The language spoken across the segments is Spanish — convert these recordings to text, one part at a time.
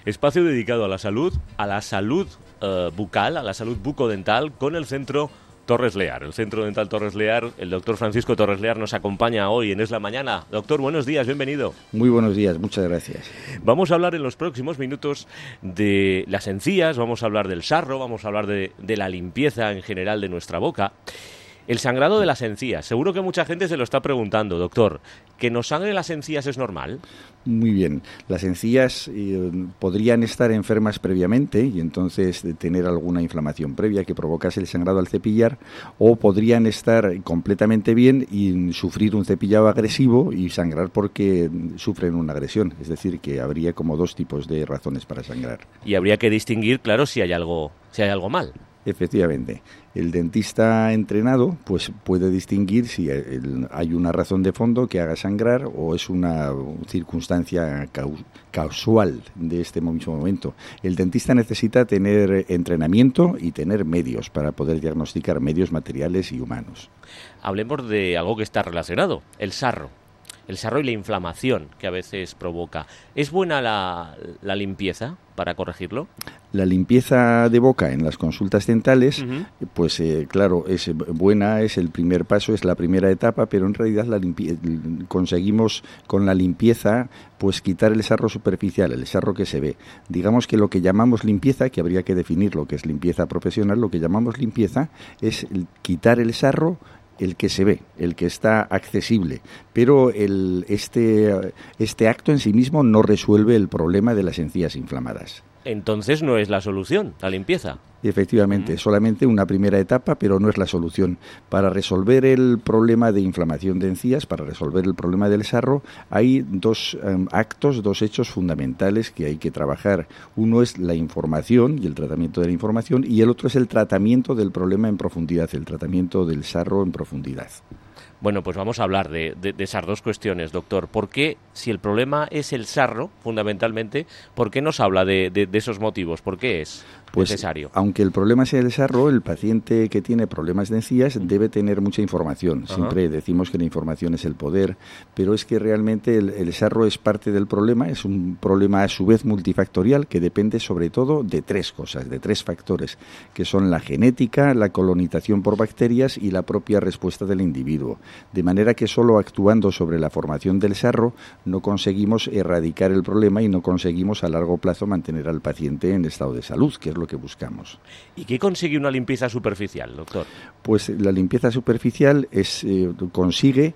Espacio dedicado a la salud bucal, a la salud bucodental, con el Centro Torres Lear. El Centro Dental Torres Lear, el doctor Francisco Torres Lear nos acompaña hoy en Es la Mañana. Doctor, buenos días, bienvenido. Muy buenos días, muchas gracias. Vamos a hablar en los próximos minutos de las encías, vamos a hablar del sarro, vamos a hablar de la limpieza en general de nuestra boca. El sangrado de las encías. Seguro que mucha gente se lo está preguntando, doctor. ¿Que nos sangre las encías es normal? Muy bien. Las encías podrían estar enfermas previamente y entonces tener alguna inflamación previa que provocase el sangrado al cepillar, o podrían estar completamente bien y sufrir un cepillado agresivo y sangrar porque sufren una agresión. Es decir, que habría como dos tipos de razones para sangrar. Y habría que distinguir, claro, si hay algo mal. Efectivamente. El dentista entrenado pues puede distinguir si hay una razón de fondo que haga sangrar o es una circunstancia causal de este mismo momento. El dentista necesita tener entrenamiento y tener medios para poder diagnosticar, medios materiales y humanos. Hablemos de algo que está relacionado, el sarro. El sarro y la inflamación que a veces provoca. ¿Es buena la limpieza para corregirlo? La limpieza de boca en las consultas dentales, pues claro, es buena, es el primer paso, es la primera etapa, pero en realidad conseguimos con la limpieza pues quitar el sarro superficial, el sarro que se ve. Digamos que lo que llamamos limpieza, que habría que definir lo que es limpieza profesional, lo que llamamos limpieza es quitar el sarro, el que se ve, el que está accesible, pero este acto en sí mismo no resuelve el problema de las encías inflamadas. Entonces no es la solución, la limpieza. Efectivamente, solamente una primera etapa, pero no es la solución. Para resolver el problema de inflamación de encías, para resolver el problema del sarro, hay dos hechos fundamentales que hay que trabajar. Uno es la información y el tratamiento de la información, y el otro es el tratamiento del problema en profundidad, el tratamiento del sarro en profundidad. Bueno, pues vamos a hablar de esas dos cuestiones, doctor. ¿Por qué, si el problema es el sarro, fundamentalmente, por qué nos habla de esos motivos? ¿Por qué es necesario? Aunque el problema sea el sarro, el paciente que tiene problemas de encías debe tener mucha información. Siempre decimos que la información es el poder, pero es que realmente el sarro es parte del problema, es un problema a su vez multifactorial que depende sobre todo de tres cosas, de tres factores, que son la genética, la colonización por bacterias y la propia respuesta del individuo. De manera que solo actuando sobre la formación del sarro no conseguimos erradicar el problema y no conseguimos a largo plazo mantener al paciente en estado de salud, que es lo que buscamos. ¿Y qué consigue una limpieza superficial, doctor? Pues la limpieza superficial consigue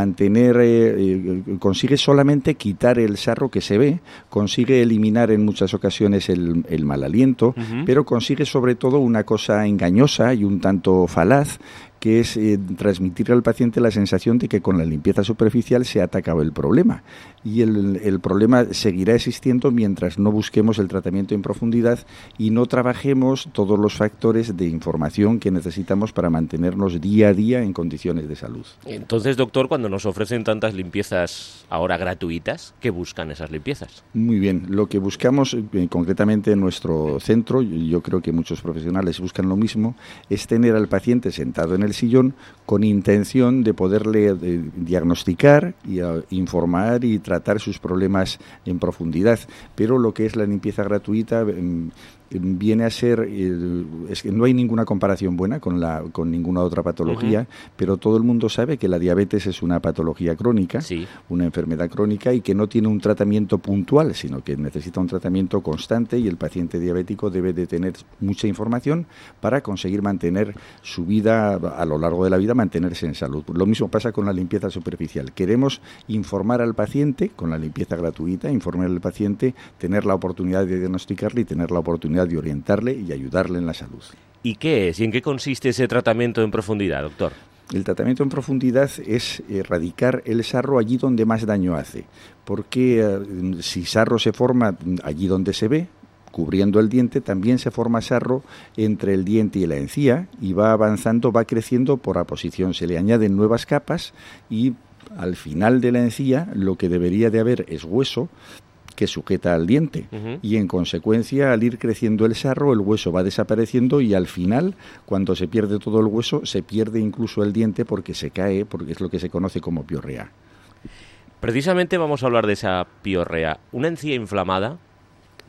solamente quitar el sarro que se ve, consigue eliminar en muchas ocasiones el mal aliento, pero consigue sobre todo una cosa engañosa y un tanto falaz, que es transmitirle al paciente la sensación de que con la limpieza superficial se ha atacado el problema. Y el problema seguirá existiendo mientras no busquemos el tratamiento en profundidad y no trabajemos todos los factores de información que necesitamos para mantenernos día a día en condiciones de salud. Entonces, doctor, cuando nos ofrecen tantas limpiezas ahora gratuitas, ¿qué buscan esas limpiezas? Muy bien, lo que buscamos concretamente en nuestro centro, yo creo que muchos profesionales buscan lo mismo, es tener al paciente sentado en el sillón con intención de poderle diagnosticar y informar y tratar sus problemas en profundidad. Pero lo que es la limpieza gratuita viene a ser, es que no hay ninguna comparación buena con ninguna otra patología, pero todo el mundo sabe que la diabetes es una patología crónica, una enfermedad crónica, y que no tiene un tratamiento puntual, sino que necesita un tratamiento constante, y el paciente diabético debe de tener mucha información para conseguir mantener su vida, a lo largo de la vida, mantenerse en salud. Lo mismo pasa con la limpieza superficial. Queremos informar al paciente con la limpieza gratuita, informar al paciente, tener la oportunidad de diagnosticarle y tener la oportunidad de orientarle y ayudarle en la salud. ¿Y qué es? ¿Y en qué consiste ese tratamiento en profundidad, doctor? El tratamiento en profundidad es erradicar el sarro allí donde más daño hace, porque si sarro se forma allí donde se ve, cubriendo el diente, también se forma sarro entre el diente y la encía, y va avanzando, va creciendo por aposición. Se le añaden nuevas capas y al final de la encía lo que debería de haber es hueso que sujeta al diente, y en consecuencia, al ir creciendo el sarro, el hueso va desapareciendo, y al final, cuando se pierde todo el hueso, se pierde incluso el diente porque se cae, porque es lo que se conoce como piorrea. Precisamente vamos a hablar de esa piorrea. Una encía inflamada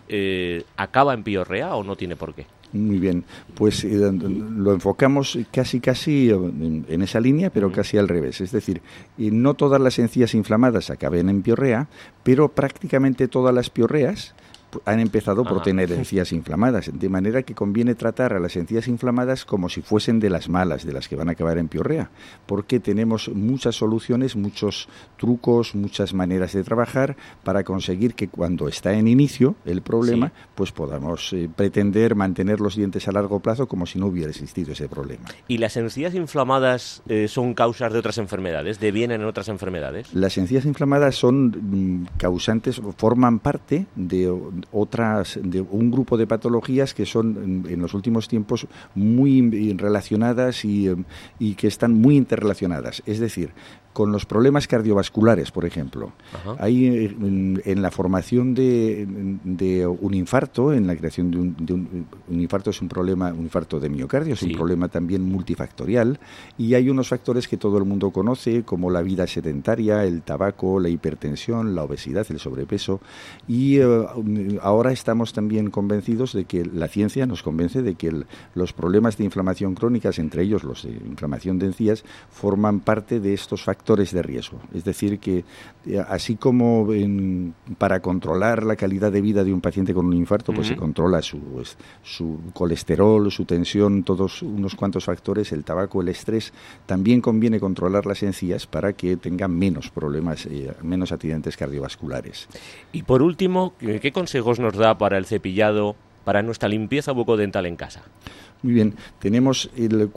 acaba en piorrea o no tiene por qué? Muy bien, pues lo enfocamos casi en esa línea, pero casi al revés. Es decir, no todas las encías inflamadas acaben en piorrea, pero prácticamente todas las piorreas han empezado por tener encías inflamadas, de manera que conviene tratar a las encías inflamadas como si fuesen de las malas, de las que van a acabar en piorrea, porque tenemos muchas soluciones, muchos trucos, muchas maneras de trabajar para conseguir que cuando está en inicio el problema, pues podamos pretender mantener los dientes a largo plazo como si no hubiera existido ese problema. ¿Y las encías inflamadas son causas de otras enfermedades? ¿Devienen en otras enfermedades? Las encías inflamadas son causantes, forman parte de un grupo de patologías que son en los últimos tiempos muy relacionadas y que están muy interrelacionadas. Es decir, con los problemas cardiovasculares, por ejemplo. Hay en la formación de un infarto, en la creación de un infarto es un problema, un infarto de miocardio, es un problema también multifactorial, y hay unos factores que todo el mundo conoce, como la vida sedentaria, el tabaco, la hipertensión, la obesidad, el sobrepeso, y ahora estamos también convencidos de que la ciencia nos convence de que los problemas de inflamación crónicas, entre ellos los de inflamación de encías, forman parte de estos factores de riesgo. Es decir, que así como para controlar la calidad de vida de un paciente con un infarto, pues se controla su colesterol, su tensión, todos unos cuantos factores, el tabaco, el estrés, también conviene controlar las encías para que tengan menos problemas, menos accidentes cardiovasculares. Y por último, ¿qué consejos nos da para el cepillado, para nuestra limpieza bucodental en casa? Muy bien, tenemos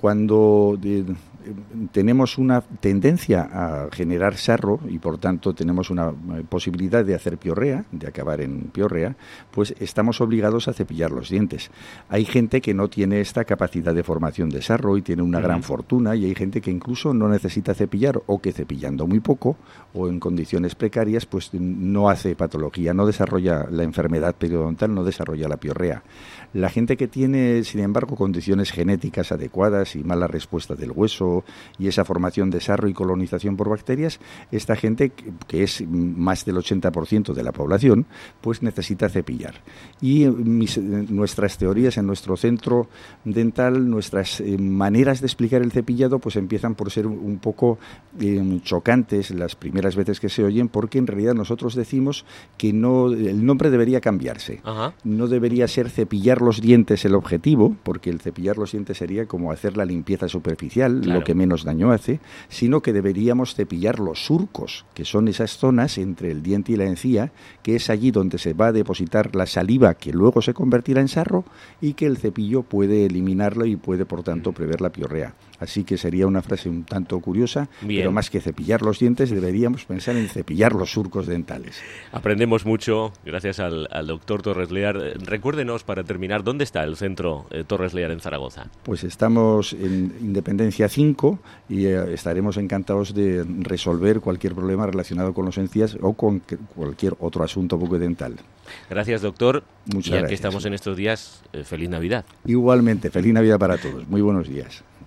tenemos una tendencia a generar sarro y por tanto tenemos una posibilidad de hacer piorrea, de acabar en piorrea, pues estamos obligados a cepillar los dientes. Hay gente que no tiene esta capacidad de formación de sarro y tiene una gran fortuna, y hay gente que incluso no necesita cepillar, o que cepillando muy poco o en condiciones precarias pues no hace patología, no desarrolla la enfermedad periodontal, no desarrolla la piorrea. La gente que tiene, sin embargo, condiciones genéticas adecuadas y mala respuesta del hueso y esa formación de sarro y colonización por bacterias, esta gente, que es más del 80% de la población, pues necesita cepillar. Y nuestras teorías en nuestro centro dental, nuestras maneras de explicar el cepillado, pues empiezan por ser un poco chocantes las primeras veces que se oyen, porque en realidad nosotros decimos que el nombre debería cambiarse. No debería ser cepillar los dientes el objetivo, porque el cepillar los dientes sería como hacer la limpieza superficial, lo que menos daño hace, sino que deberíamos cepillar los surcos, que son esas zonas entre el diente y la encía, que es allí donde se va a depositar la saliva que luego se convertirá en sarro y que el cepillo puede eliminarlo y puede, por tanto, prever la piorrea. Así que sería una frase un tanto curiosa, pero más que cepillar los dientes deberíamos pensar en cepillar los surcos dentales. Aprendemos mucho gracias al doctor Torres Lear. Recuérdenos, para terminar, ¿dónde está el centro Torres Lear en Zaragoza? Pues estamos en Independencia 5 y estaremos encantados de resolver cualquier problema relacionado con los encías o con cualquier otro asunto bucodental. Gracias, doctor. Muchas gracias. Aquí estamos en estos días, feliz Navidad. Igualmente, feliz Navidad para todos. Muy buenos días.